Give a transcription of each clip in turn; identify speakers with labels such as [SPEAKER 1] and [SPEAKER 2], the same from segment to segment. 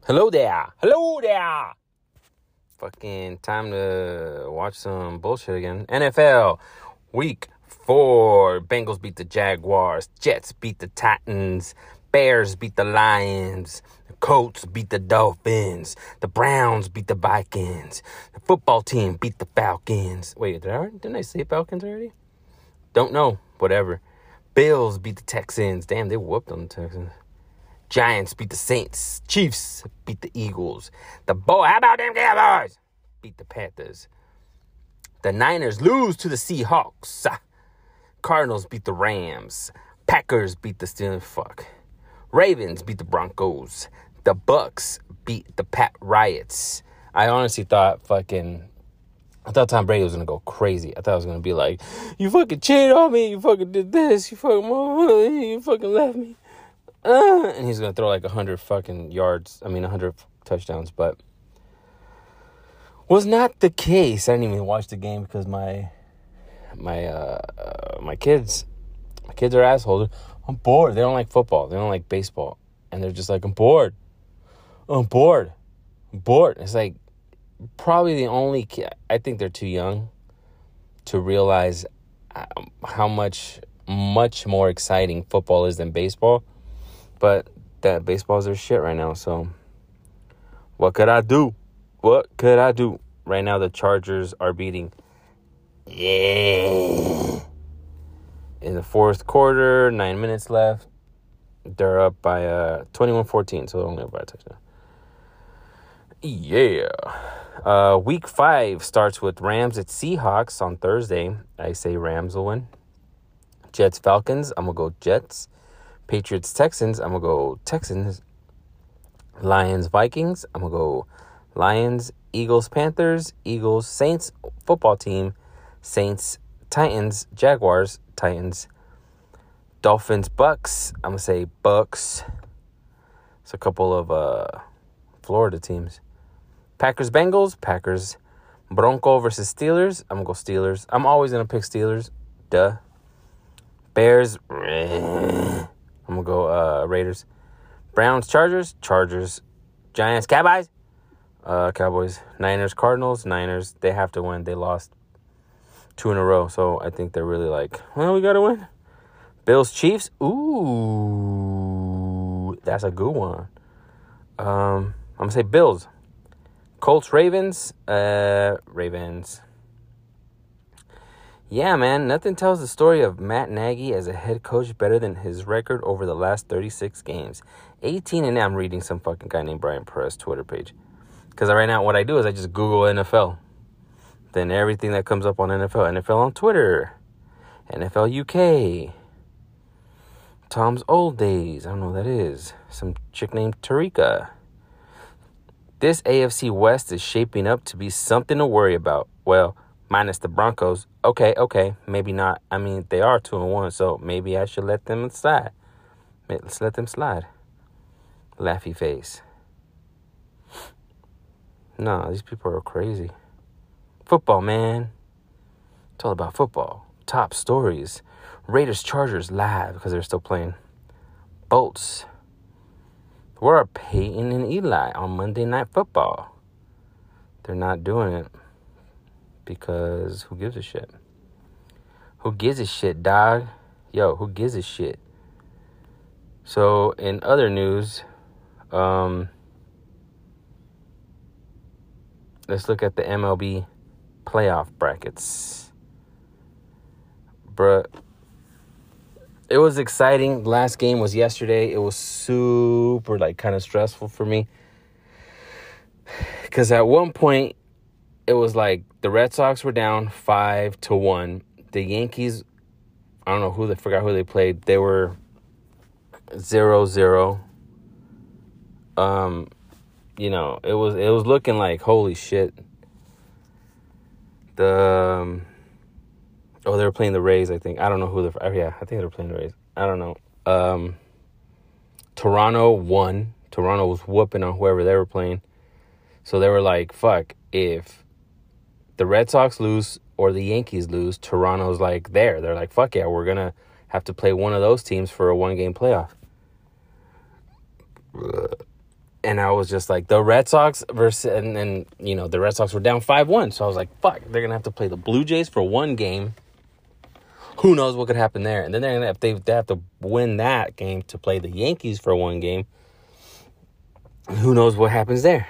[SPEAKER 1] Hello there. Hello there. Fucking time to watch some bullshit again. NFL week 4. Bengals beat the Jaguars. Jets beat the Titans. Bears beat the Lions. The Colts beat the Dolphins. The Browns beat the Vikings. The football team beat the Falcons. Wait, didn't I say Falcons already? Don't know. Whatever. Bills beat the Texans. Damn, they whooped on the Texans. Giants beat the Saints. Chiefs beat the Eagles. How about them Cowboys? Beat the Panthers. The Niners lose to the Seahawks. Cardinals beat the Rams. Packers beat the Steelers. Ravens beat the Broncos. The Bucks beat the Pat Riots. I honestly thought I thought Tom Brady was going to go crazy. I thought it was going to be like, you fucking cheated on me. You fucking did this. You fucking left me. And he's going to throw like 100 100 touchdowns, but was not the case. I didn't even watch the game because my kids are assholes. I'm bored. They don't like football. They don't like baseball. And they're just like, I'm bored. It's like probably the only kid. I think they're too young to realize how much more exciting football is than baseball. But that baseball's their shit right now, so what could I do? Right now, the Chargers are beating. Yeah. In the fourth quarter, 9 minutes left. They're up by 21-14, so only up by a touchdown. Yeah. Week 5 starts with Rams at Seahawks on Thursday. I say Rams will win. Jets, Falcons. I'm going to go Jets. Patriots, Texans, I'm going to go Texans. Lions, Vikings, I'm going to go Lions. Eagles, Panthers, Eagles. Saints, football team, Saints. Titans, Jaguars, Titans. Dolphins, Bucks, I'm going to say Bucks. It's a couple of Florida teams. Packers, Bengals, Packers. Bronco versus Steelers, I'm going to go Steelers. I'm always going to pick Steelers, duh. Bears, I'm going to go Raiders. Browns, Chargers. Giants, Cowboys. Cowboys. Niners, Cardinals. Niners, they have to win. They lost 2 in a row. So I think they're really like, well, we got to win. Bills, Chiefs. Ooh, that's a good one. I'm going to say Bills. Colts, Ravens. Ravens. Yeah, man, nothing tells the story of Matt Nagy as a head coach better than his record over the last 36 games. 18 and I'm reading some fucking guy named Brian Perez Twitter page. Because right now what I do is I just Google NFL. Then everything that comes up on NFL on Twitter, NFL UK, Tom's Old Days, I don't know what that is, some chick named Tarika. This AFC West is shaping up to be something to worry about. Well, minus the Broncos. Okay, maybe not. I mean, they are 2-1, so maybe I should let them slide. Let's let them slide. Laughy face. No, these people are crazy. Football, man. It's all about football. Top stories. Raiders, Chargers live because they're still playing. Bolts. Where are Peyton and Eli on Monday Night Football? They're not doing it. Because who gives a shit? Who gives a shit, dog? Yo, who gives a shit? So, in other news, let's look at the MLB playoff brackets. Bruh, it was exciting. The last game was yesterday. It was super, kind of stressful for me. Because at one point, it was like the Red Sox were down 5-1. The Yankees, I don't know forgot who they played. They were 0-0. It was looking like holy shit. They were playing the Rays, I think. I don't know I think they were playing the Rays. I don't know. Toronto won. Toronto was whooping on whoever they were playing. So they were like, fuck, if the Red Sox lose or the Yankees lose, Toronto's like there. They're like, fuck yeah, we're going to have to play one of those teams for a one-game playoff. And I was just like, the Red Sox versus, and then, you know, the Red Sox were down 5-1. So I was like, fuck, they're going to have to play the Blue Jays for one game. Who knows what could happen there? And then they're gonna they have to win that game to play the Yankees for one game. Who knows what happens there?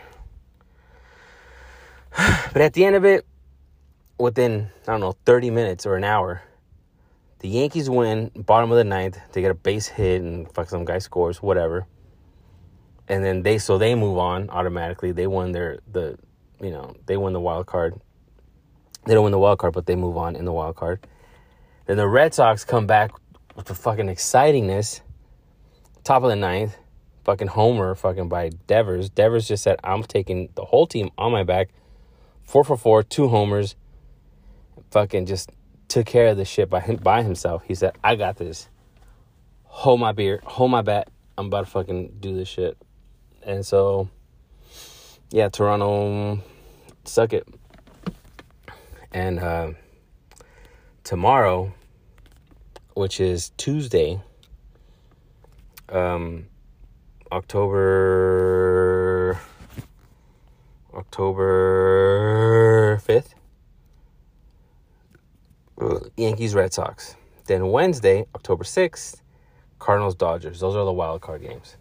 [SPEAKER 1] But at the end of it, within, 30 minutes or an hour, the Yankees win, bottom of the ninth. They get a base hit and fuck some guy scores, whatever. And then they move on automatically. They won they won the wild card. They don't win the wild card, but they move on in the wild card. Then the Red Sox come back with the fucking excitingness. Top of the ninth. Fucking homer by Devers. Devers just said, I'm taking the whole team on my back. 4 for 4, 2 homers. Fucking just took care of the shit by himself. He said, I got this. Hold my beer. Hold my bat. I'm about to fucking do this shit. And so, yeah, Toronto, suck it. And tomorrow, which is Tuesday, October 5th, Yankees, Red Sox. Then Wednesday, October 6th, Cardinals, Dodgers. Those are the wild card games.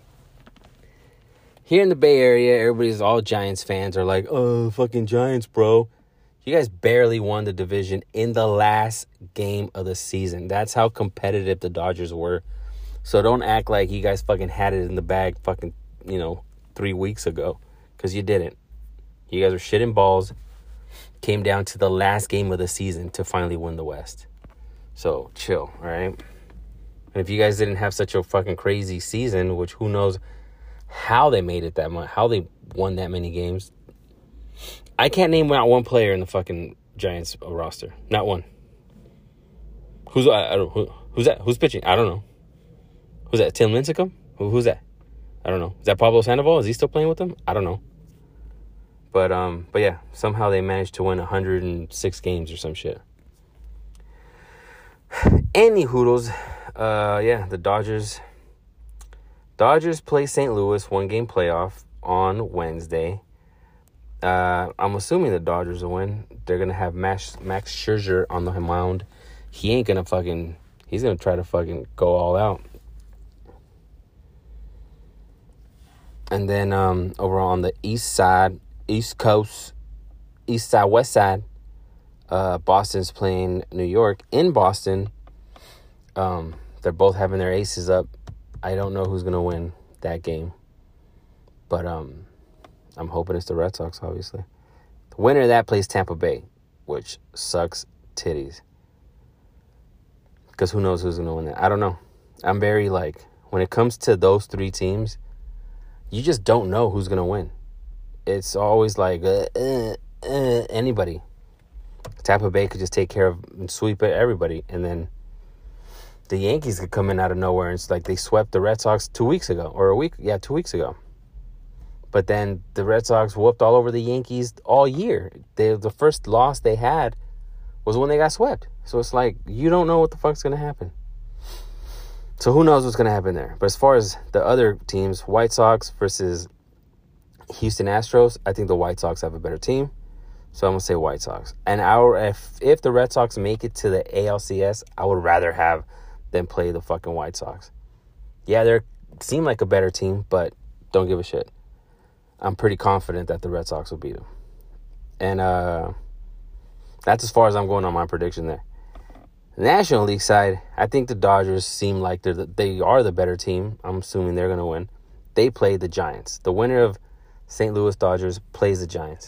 [SPEAKER 1] Here in the Bay Area, everybody's all Giants fans are like, oh, fucking Giants, bro. You guys barely won the division in the last game of the season. That's how competitive the Dodgers were. So don't act like you guys fucking had it in the bag 3 weeks ago. Because you didn't. You guys were shitting balls. Came down to the last game of the season to finally win the West. So chill, all right? And if you guys didn't have such a fucking crazy season, which who knows how they made it that much, how they won that many games. I can't name not one player in the fucking Giants roster. Not one. Who's that? Who's pitching? I don't know. Who's that? Tim Lincecum? Who's that? I don't know. Is that Pablo Sandoval? Is he still playing with them? I don't know. But yeah, somehow they managed to win 106 games or some shit. Any hoodles, the Dodgers play St. Louis 1-game playoff on Wednesday. I'm assuming the Dodgers will win. They're going to have Max Scherzer on the mound. He ain't going to he's going to try to fucking go all out. And then over on the East Coast, West side, Boston's playing New York in Boston. They're both having their aces up. I don't know who's going to win that game. But I'm hoping it's the Red Sox, obviously. The winner of that plays Tampa Bay, which sucks titties. Because who knows who's going to win that? I don't know. I'm very, when it comes to those three teams, you just don't know who's going to win. It's always anybody. Tampa Bay could just take care of and sweep everybody. And then the Yankees could come in out of nowhere. And it's like they swept the Red Sox 2 weeks ago. Or 2 weeks ago. But then the Red Sox whooped all over the Yankees all year. The first loss they had was when they got swept. So it's like, you don't know what the fuck's going to happen. So who knows what's going to happen there. But as far as the other teams, White Sox versus Houston Astros, I think the White Sox have a better team. So I'm going to say White Sox. And if the Red Sox make it to the ALCS, I would rather have them play the fucking White Sox. Yeah, they seem like a better team, but don't give a shit. I'm pretty confident that the Red Sox will beat them. And that's as far as I'm going on my prediction there. National League side, I think the Dodgers seem like they are the better team. I'm assuming they're going to win. They play the Giants. The winner of St. Louis Dodgers plays the Giants.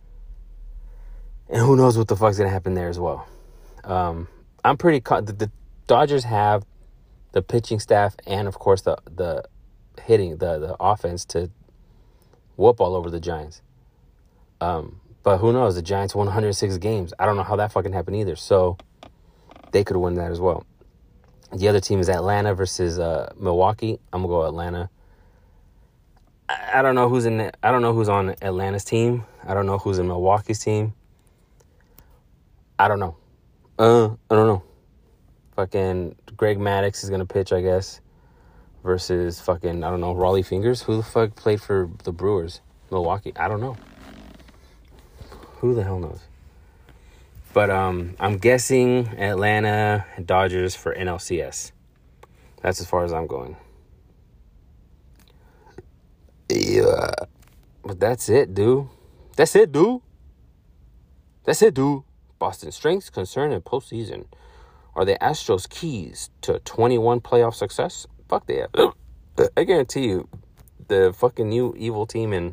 [SPEAKER 1] And who knows what the fuck's going to happen there as well. I'm pretty the Dodgers have the pitching staff and, of course, the hitting, the offense to whoop all over the Giants. But who knows? The Giants won 106 games. I don't know how that fucking happened either. So they could win that as well. The other team is Atlanta versus Milwaukee. I'm gonna go Atlanta. I don't know who's on Atlanta's team. I don't know who's in Milwaukee's team. I don't know. I don't know. Fucking Greg Maddux is gonna pitch, I guess, versus fucking, I don't know, Raleigh Fingers. Who the fuck played for the Brewers? Milwaukee? I don't know. Who the hell knows? But I'm guessing Atlanta Dodgers for NLCS. That's as far as I'm going. Yeah. But that's it, dude. That's it, dude. Boston strengths, concern, and postseason. Are the Astros keys to 21 playoff success? Fuck that. I guarantee you, the fucking new evil team in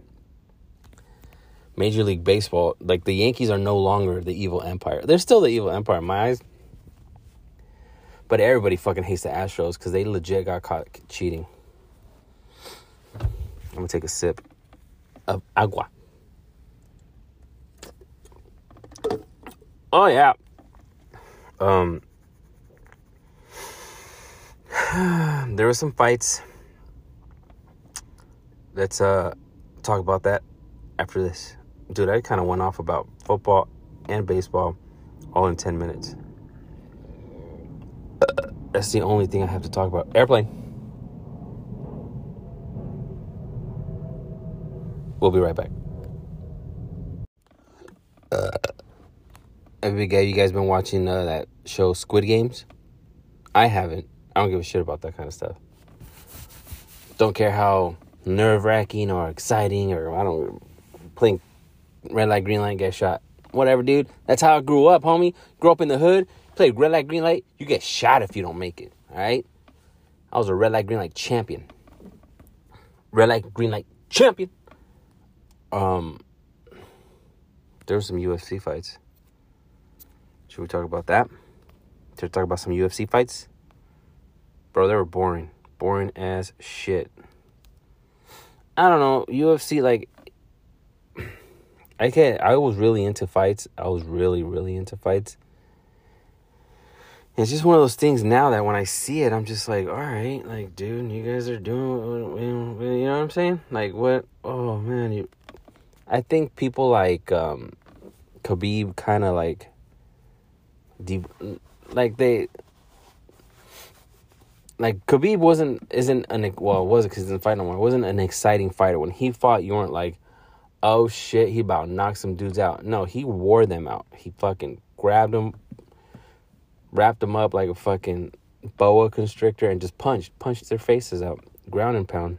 [SPEAKER 1] Major League Baseball, like the Yankees are no longer the evil empire. They're still the evil empire in my eyes. But everybody fucking hates the Astros because they legit got caught cheating. I'm going to take a sip of agua. Oh, yeah. There were some fights. Let's talk about that after this. Dude, I kind of went off about football and baseball all in 10 minutes. That's the only thing I have to talk about. Airplane. We'll be right back. Have you guys been watching that show Squid Games? I haven't. I don't give a shit about that kind of stuff. Don't care how nerve-wracking or exciting or, I don't, playing red light, green light, get shot. Whatever, dude. That's how I grew up, homie. Grew up in the hood. Played red light, green light. You get shot if you don't make it, all right? I was a red light, green light champion. Red light, green light champion. There were some UFC fights. Should we talk about that? Should we talk about some UFC fights? Bro, they were boring. Boring as shit. I don't know. UFC, like, I was really into fights. I was really, really into fights. And it's just one of those things now that when I see it, I'm just like, all right, like, dude, you guys are doing, you know what I'm saying? Like, what? Oh, man. I think people like Khabib kind of like, Khabib was it because he didn't fight no more. It wasn't an exciting fighter. When he fought, you weren't like, oh shit, he about to knock some dudes out. No, he wore them out. He fucking grabbed them, wrapped them up like a fucking boa constrictor and just punched their faces out. Ground and pound.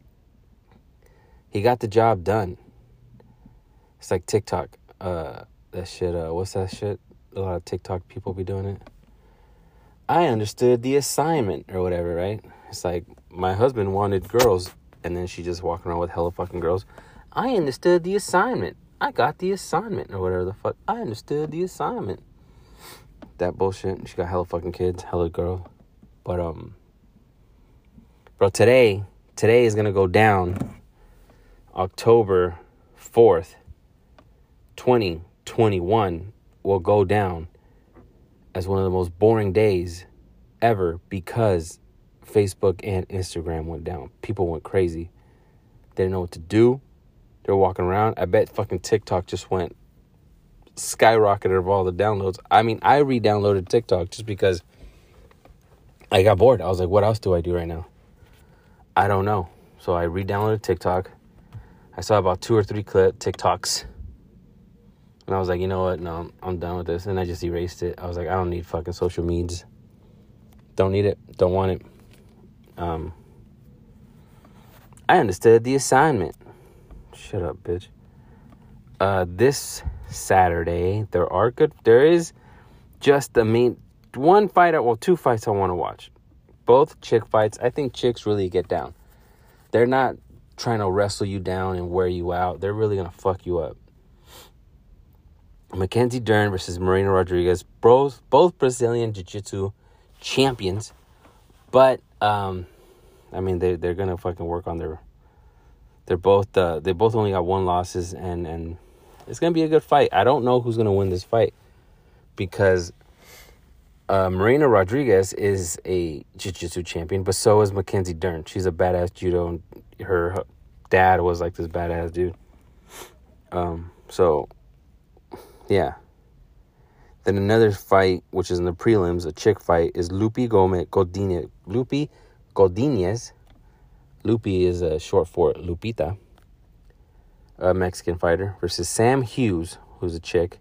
[SPEAKER 1] He got the job done. It's like TikTok. That shit, what's that shit? A lot of TikTok people be doing it. I understood the assignment or whatever, right? It's like my husband wanted girls and then she just walking around with hella fucking girls. I understood the assignment. I got the assignment or whatever the fuck. I understood the assignment. That bullshit. She got hella fucking kids, hella girls. But, bro, today is going to go down October 4th, 2021 will go down as one of the most boring days ever because Facebook and Instagram went down. People went crazy. They didn't know what to do. They were walking around. I bet fucking TikTok just went skyrocketed of all the downloads. I mean, I re-downloaded TikTok just because I got bored. I was like, what else do I do right now? I don't know. So I re-downloaded TikTok. I saw about 2 or 3 TikToks. And I was like, you know what? No, I'm done with this. And I just erased it. I was like, I don't need fucking social medias. Don't need it. Don't want it. I understood the assignment. Shut up, bitch. This Saturday, there is just one fight, 2 fights I want to watch. Both chick fights. I think chicks really get down. They're not trying to wrestle you down and wear you out. They're really going to fuck you up. Mackenzie Dern versus Marina Rodriguez, both Brazilian Jiu-Jitsu champions. But, I mean, they're going to fucking work on they both only got 1 losses, and it's going to be a good fight. I don't know who's going to win this fight because Marina Rodriguez is a Jiu-Jitsu champion, but so is Mackenzie Dern. She's a badass judo, and her dad was like this badass dude. So, yeah. Then another fight, which is in the prelims, a chick fight, is Lupi Godinez Lupi is short for Lupita, a Mexican fighter, versus Sam Hughes, who's a chick.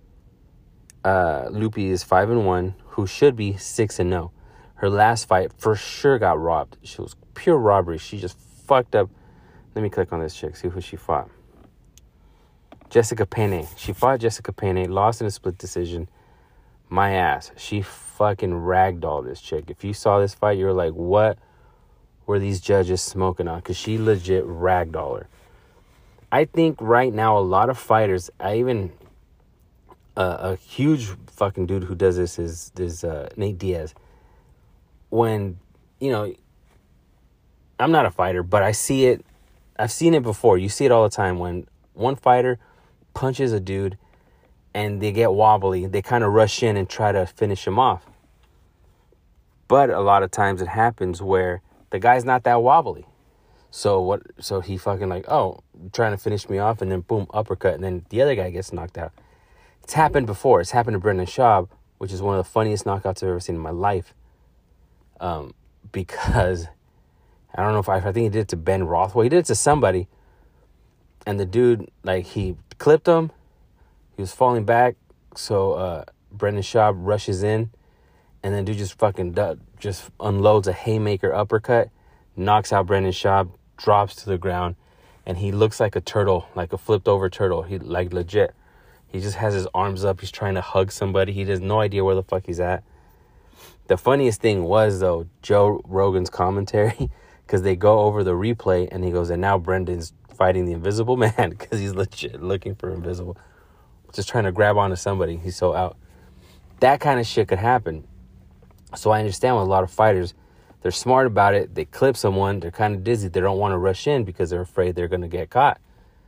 [SPEAKER 1] Lupi is 5-1, who should be 6-0. Her last fight for sure got robbed. She was pure robbery. She just fucked up. Let me click on this chick, see who she fought. Jessica Penne. She fought Jessica Penne, lost in a split decision. My ass. She fucking ragdolled this chick. If you saw this fight, you were like, what were these judges smoking on? Because she legit ragdolled her. I think right now a lot of fighters, a huge fucking dude who does this is Nate Diaz. When, I'm not a fighter, but I see it. I've seen it before. You see it all the time when one fighter punches a dude and they get wobbly. They kind of rush in and try to finish him off. But a lot of times it happens where the guy's not that wobbly. So he fucking like, oh, trying to finish me off, and then boom, uppercut, and then the other guy gets knocked out. It's happened before. It's happened to Brendan Schaub, which is one of the funniest knockouts I've ever seen in my life. Because I don't know I think he did it to Ben Rothwell. He did it to somebody, and the dude, like, he clipped him. He was falling back, so Brendan Schaub rushes in, and then dude just fucking just unloads a haymaker uppercut, knocks out Brendan Schaub, drops to the ground, and he looks like a turtle, like a flipped over turtle. He, like, legit. He just has his arms up. He's trying to hug somebody. He has no idea where the fuck he's at. The funniest thing was, though, Joe Rogan's commentary, because they go over the replay, and he goes, and now Brendan's fighting the Invisible Man, because he's legit looking for Invisible. Just trying to grab onto somebody. He's so out. That kind of shit could happen. So I understand with a lot of fighters, they're smart about it. They clip someone. They're kind of dizzy. They don't want to rush in because they're afraid they're going to get caught.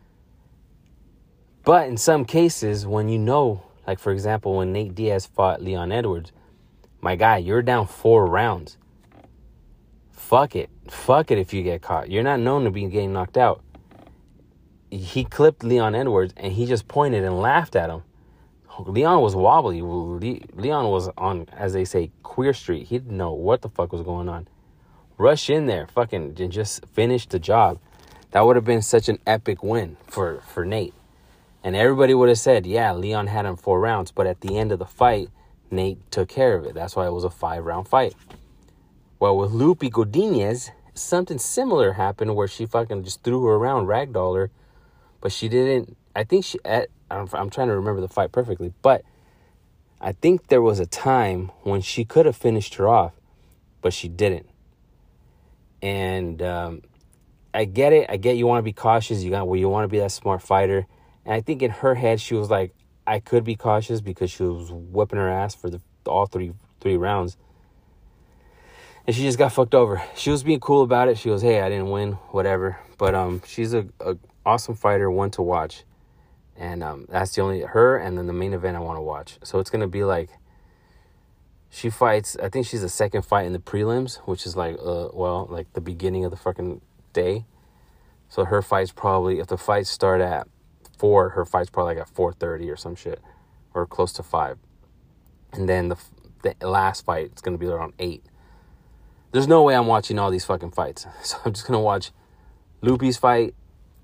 [SPEAKER 1] But in some cases, when like, for example, when Nate Diaz fought Leon Edwards, my guy, you're down 4 rounds. Fuck it. Fuck it if you get caught. You're not known to be getting knocked out. He clipped Leon Edwards, and he just pointed and laughed at him. Leon was wobbly. Leon was on, as they say, Queer Street. He didn't know what the fuck was going on. Rush in there, fucking, and just finish the job. That would have been such an epic win for Nate. And everybody would have said, yeah, Leon had him 4 rounds. But at the end of the fight, Nate took care of it. That's why it was a 5-round fight. Well, with Lupi Godinez, something similar happened where she fucking just threw her around, ragdoll her. But she didn't, I think I'm trying to remember the fight perfectly. But I think there was a time when she could have finished her off, but she didn't. And I get it. I get you want to be cautious. You want to be that smart fighter. And I think in her head, she was like, I could be cautious because she was whipping her ass for all three rounds. And she just got fucked over. She was being cool about it. She goes, hey, I didn't win, whatever. But she's a awesome fighter, one to watch. And that's the only, her and then the main event I want to watch. So it's going to be like, she fights, I think she's the second fight in the prelims, which is like, like the beginning of the fucking day. So her fight's probably, if the fights start at 4, her fight's probably like at 4:30 or some shit, or close to 5. And then the last fight, it's going to be around 8. There's no way I'm watching all these fucking fights. So I'm just going to watch Lupi's fight.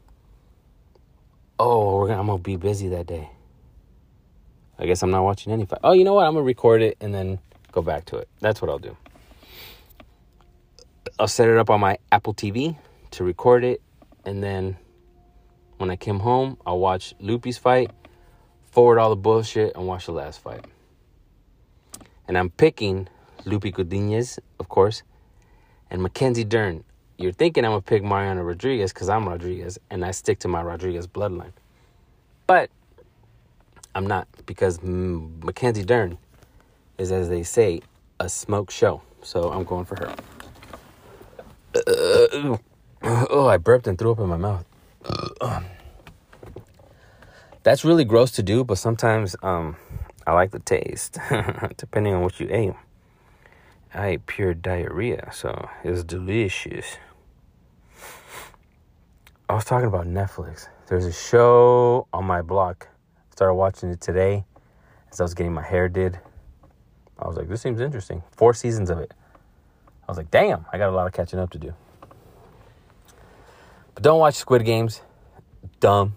[SPEAKER 1] Oh, I'm going to be busy that day. I guess I'm not watching any fight. Oh, you know what? I'm going to record it and then go back to it. That's what I'll do. I'll set it up on my Apple TV to record it. And then when I came home, I'll watch Lupi's fight, forward all the bullshit, and watch the last fight. And I'm picking Lupi Godinez, of course, and Mackenzie Dern. You're thinking I'm going to pick Mariana Rodriguez because I'm Rodriguez, and I stick to my Rodriguez bloodline. But I'm not, because Mackenzie Dern is, as they say, a smoke show. So I'm going for her. I burped and threw up in my mouth. That's really gross to do, but sometimes I like the taste, depending on what you ate. I ate pure diarrhea, so it's delicious. I was talking about Netflix. There's a show on my block. I started watching it today as I was getting my hair did. I was like, this seems interesting. 4 seasons of it. I was like, damn, I got a lot of catching up to do. Don't watch Squid Games. Dumb.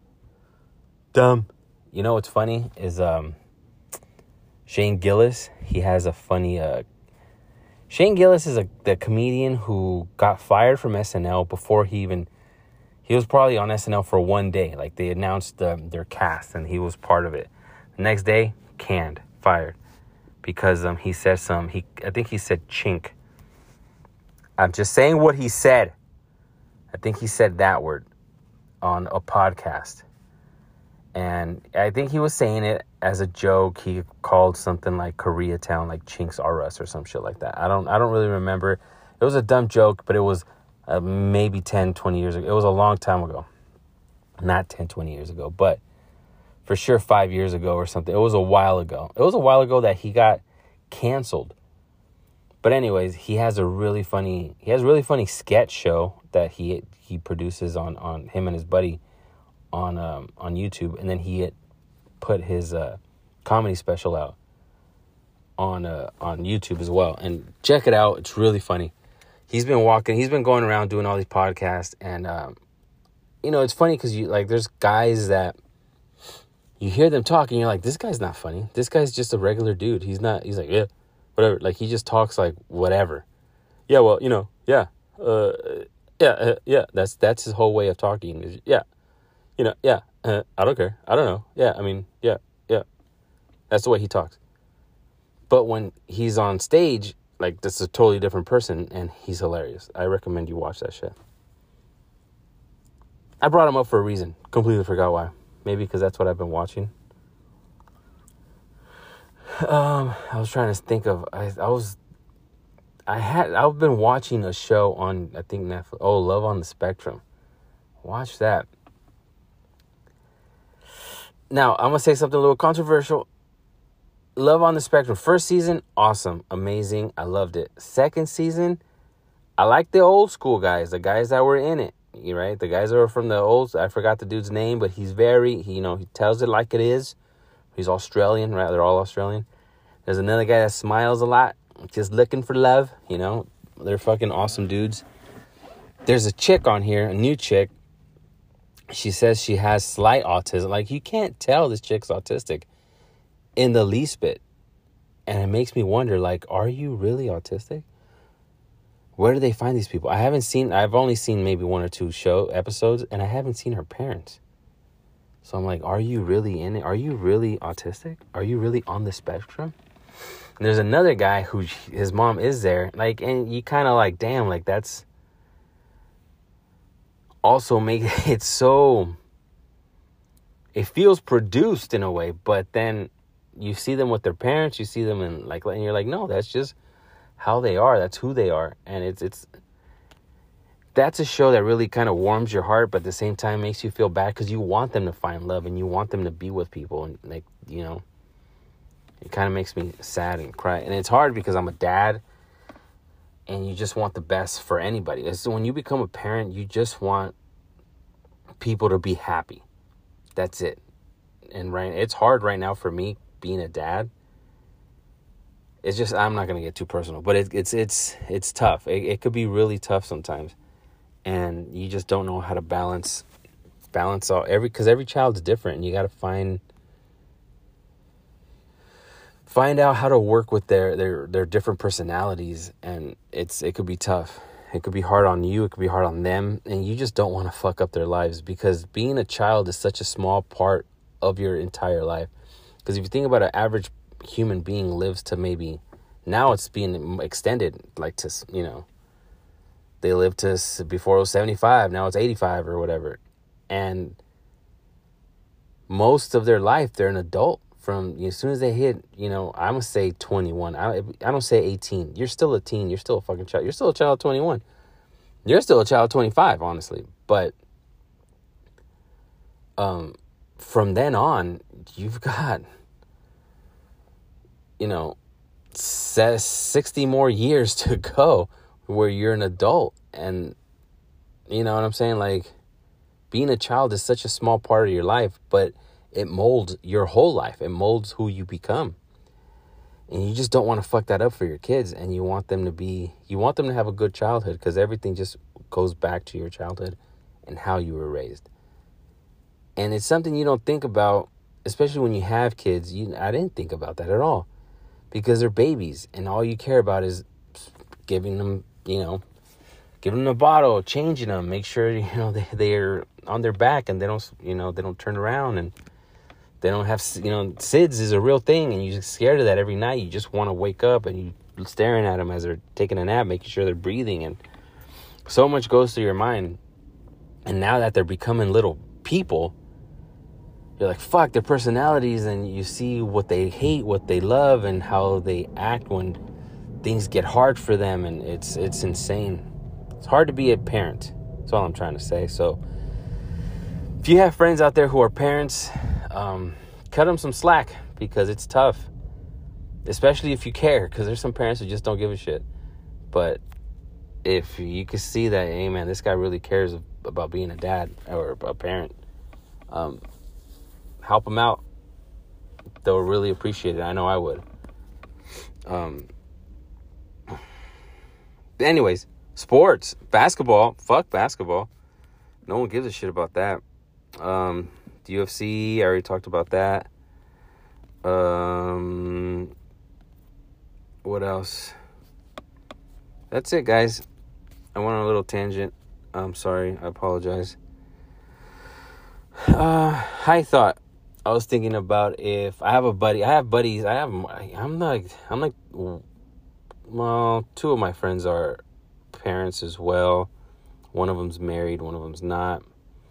[SPEAKER 1] You know what's funny is Shane Gillis. He has a funny... Shane Gillis is the comedian who got fired from SNL before he was probably on SNL for one day. Like, they announced their cast, and he was part of it. The next day, canned, fired. Because he said I think he said chink. I'm just saying what he said. I think he said that word on a podcast. And I think he was saying it as a joke. He called something like Koreatown, like Chinks R Us or some shit like that. I don't really remember. It was a dumb joke, but it was maybe 10, 20 years ago. It was a long time ago. Not 10, 20 years ago, but for sure 5 years ago or something. It was a while ago. It was a while ago that he got canceled. But anyways, he has really funny sketch show that he produces on him and his buddy on YouTube, and then he had put his comedy special out on YouTube as well. And check it out; it's really funny. He's been going around doing all these podcasts, and it's funny because there's guys that you hear them talk, and you're like, this guy's not funny. This guy's just a regular dude. He's like, yeah, whatever. Like, he just talks like whatever. Yeah, well, yeah, yeah. That's his whole way of talking. Yeah. Yeah, I don't care. I don't know. Yeah, I mean, yeah. That's the way he talks. But when he's on stage, like, that's a totally different person, and he's hilarious. I recommend you watch that shit. I brought him up for a reason. Completely forgot why. Maybe because that's what I've been watching. I was trying to think of... I've been watching a show on, I think, Netflix. Oh, Love on the Spectrum. Watch that. Now, I'm going to say something a little controversial. Love on the Spectrum. First season, awesome. Amazing. I loved it. Second season, I like the old school guys. The guys that were in it. Right? The guys that are from the old... I forgot the dude's name, but he's he tells it like it is. He's Australian, right? They're all Australian. There's another guy that smiles a lot. Just looking for love. They're fucking awesome dudes. There's a chick on here, a new chick. She says she has slight autism. Like, you can't tell this chick's autistic in the least bit. And it makes me wonder, like, are you really autistic? Where do they find these people? I've only seen maybe one or two episodes, and I haven't seen her parents. So I'm like, are you really in it? Are you really autistic? Are you really on the spectrum? And there's another guy who his mom is there. Like, and you kind of like, damn, like, that's also make it so... It feels produced in a way, but then you see them with their parents, you see them and you're like, no, that's just how they are. That's who they are. And that's a show that really kind of warms your heart, but at the same time makes you feel bad because you want them to find love and you want them to be with people. And it kind of makes me sad and cry. And it's hard because I'm a dad and you just want the best for anybody. So when you become a parent, you just want people to be happy. That's it. And it's hard right now for me being a dad. It's just, I'm not going to get too personal, but it's tough. It could be really tough sometimes. And you just don't know how to balance all because every child's different, and you got to find out how to work with their different personalities. And it could be tough. It could be hard on you. It could be hard on them. And you just don't want to fuck up their lives, because being a child is such a small part of your entire life. Because if you think about an average human being lives to maybe, now it's being extended, like to, they lived to before it was 75. Now it's 85 or whatever. And most of their life, they're an adult from as soon as they hit, I'm going to say 21. I don't say 18. You're still a teen. You're still a fucking child. You're still a child of 21. You're still a child of 25, honestly. But from then on, you've got, 60 more years to go where you're an adult. And you know what I'm saying? Like, being a child is such a small part of your life, but it molds your whole life. It molds who you become. And you just don't want to fuck that up for your kids. And you want them to have a good childhood, because everything just goes back to your childhood and how you were raised. And it's something you don't think about, especially when you have kids. I didn't think about that at all, because they're babies, and all you care about is giving them, giving them a bottle, changing them, make sure, they're on their back and they don't turn around, and they don't have, SIDS is a real thing, and you're just scared of that every night. You just want to wake up and you're staring at them as they're taking a nap, making sure they're breathing, and so much goes through your mind. And now that they're becoming little people, you're like, fuck, their personalities, and you see what they hate, what they love, and how they act when things get hard for them, and it's insane. It's hard to be a parent. That's all I'm trying to say. So if you have friends out there who are parents, cut them some slack, because it's tough, especially if you care, because there's some parents who just don't give a shit. But if you can see that, hey man, this guy really cares about being a dad or a parent, help them out. They'll really appreciate it. I know I would. Anyways, sports, basketball. Fuck basketball. No one gives a shit about that. The UFC, I already talked about that. What else? That's it, guys. I went on a little tangent. I'm sorry. I apologize. I thought, I was thinking about if I have a buddy. I have buddies. I'm like, well, two of my friends are parents as well. One of them's married. One of them's not.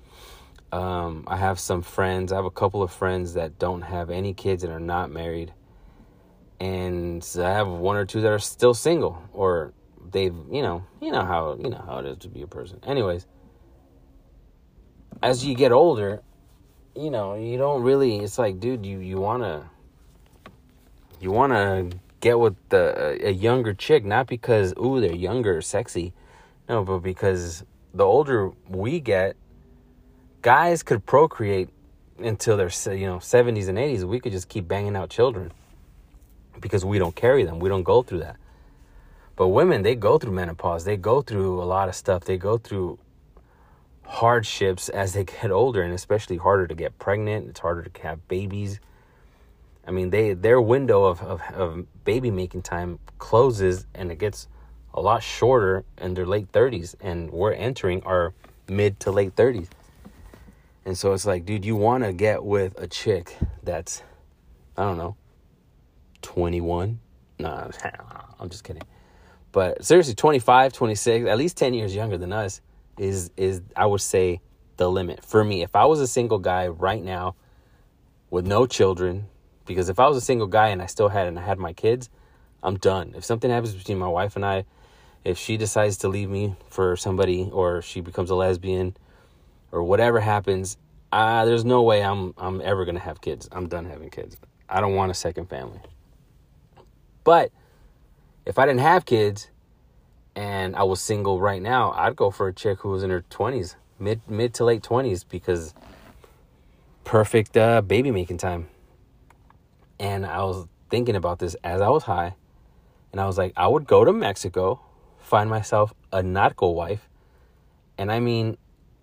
[SPEAKER 1] I have some friends. I have a couple of friends that don't have any kids and are not married. And I have one or two that are still single, or they've, you know how it is to be a person. Anyways, as you get older, you don't really, it's like, dude, you want to get with a younger chick, not because, ooh, they're younger or sexy. No, but because the older we get, guys could procreate until they're, 70s and 80s. We could just keep banging out children because we don't carry them. We don't go through that. But women, they go through menopause. They go through a lot of stuff. They go through hardships as they get older, and especially harder to get pregnant. It's harder to have babies. I mean, their window of baby making time closes, and it gets a lot shorter in their late 30s, and we're entering our mid to late 30s. And so it's like, dude, you want to get with a chick that's, I don't know, 21? No, I'm just kidding. But seriously, 25, 26, at least 10 years younger than us is I would say the limit for me. If I was a single guy right now with no children, because if I was a single guy and I had my kids, I'm done. If something happens between my wife and I, if she decides to leave me for somebody, or she becomes a lesbian, or whatever happens, there's no way I'm ever going to have kids. I'm done having kids. I don't want a second family. But if I didn't have kids and I was single right now, I'd go for a chick who was in her 20s, mid to late 20s, because perfect baby making time. And I was thinking about this as I was high, and I was like, I would go to Mexico, find myself a narco wife, and I mean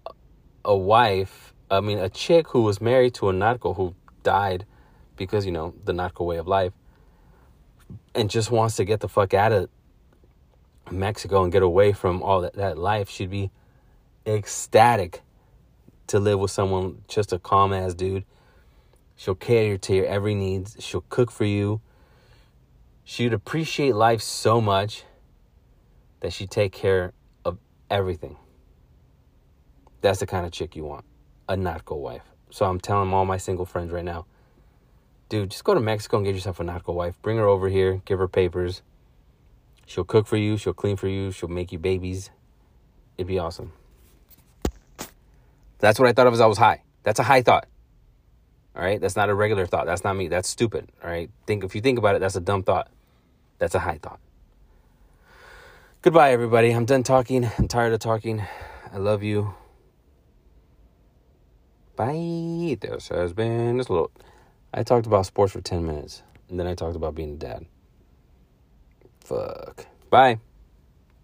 [SPEAKER 1] a chick who was married to a narco who died because, the narco way of life, and just wants to get the fuck out of Mexico and get away from all that life. She'd be ecstatic to live with someone, just a calm ass dude. She'll cater to your every needs. She'll cook for you. She'd appreciate life so much that she'd take care of everything. That's the kind of chick you want, a narco wife. So I'm telling all my single friends right now, dude, just go to Mexico and get yourself a narco wife. Bring her over here. Give her papers. She'll cook for you. She'll clean for you. She'll make you babies. It'd be awesome. That's what I thought of as I was high. That's a high thought. All right? That's not a regular thought. That's not me. That's stupid. All right? If you think about it, that's a dumb thought. That's a high thought. Goodbye, everybody. I'm done talking. I'm tired of talking. I love you. Bye. This has been this little... I talked about sports for 10 minutes, and then I talked about being a dad. Fuck. Bye.